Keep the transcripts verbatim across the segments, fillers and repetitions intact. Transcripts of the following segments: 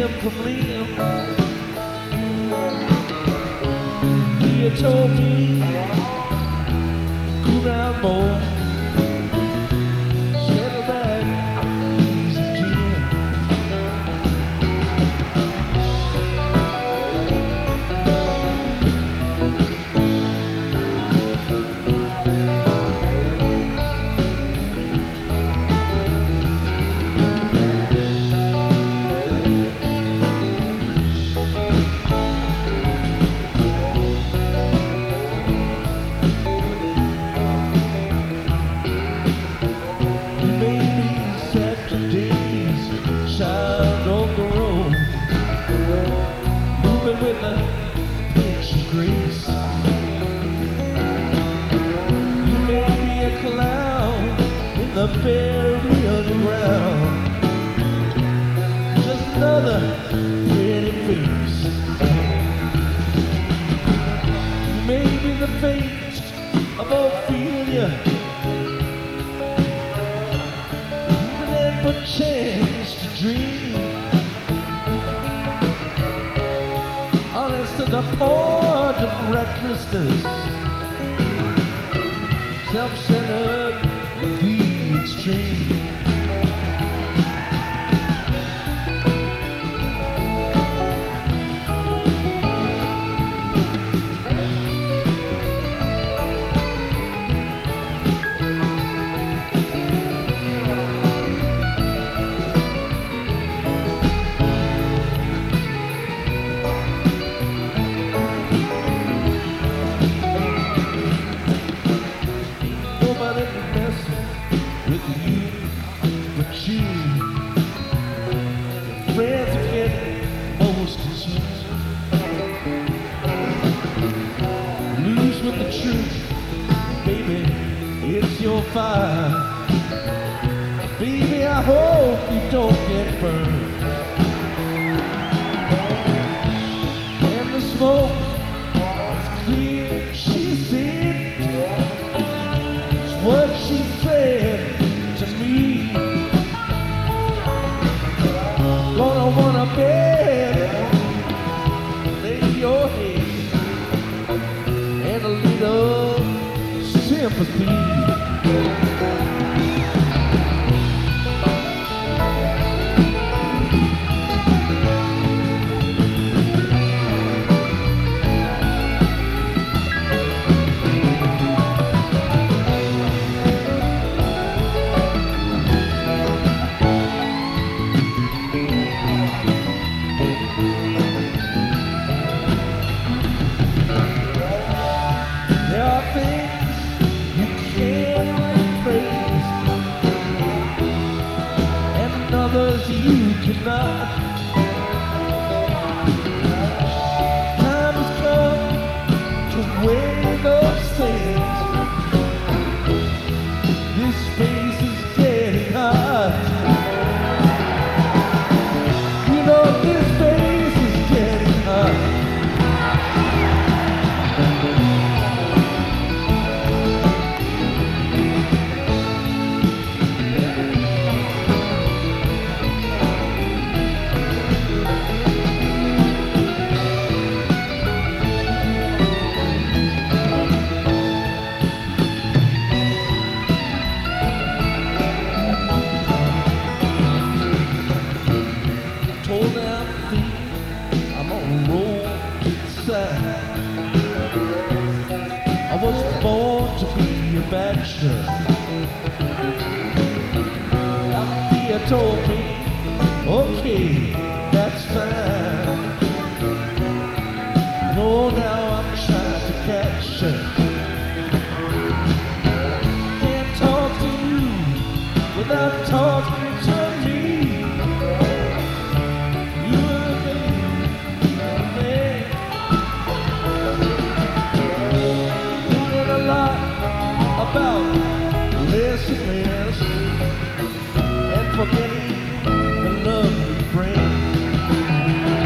limb from limb. He had told me, cool down, boy. Settle back, easy, kid. Child on the road, moving with a pinch of grace. You may be a clown in the very underground, just another pretty face. You may be the fate of Ophelia, even if a chance to dream. Honest to the point of recklessness, self-centered, the extreme. Friends are getting most consumed. Lose with the truth, baby, it's your fire. Baby, I hope you don't get burned. And the smoke is clear, she said. It's what she said to me. Gonna wanna bed, lay your head, and a little sympathy. There are things you can't replace, and others you cannot. Time has come to weigh those things. This space is getting hot. You know this space is getting hot. I was born to be a bachelor. Althea told me, okay, that's fine. No, now I'm trying to catch her. Can't talk to you without talking to me. About less and less, and forgetting the love you bring.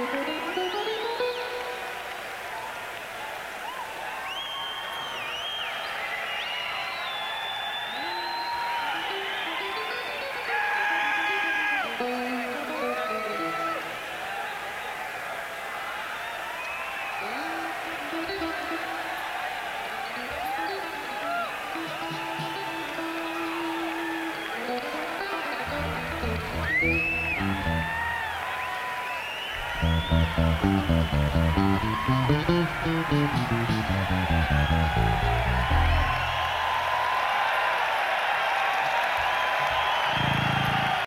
Thank you.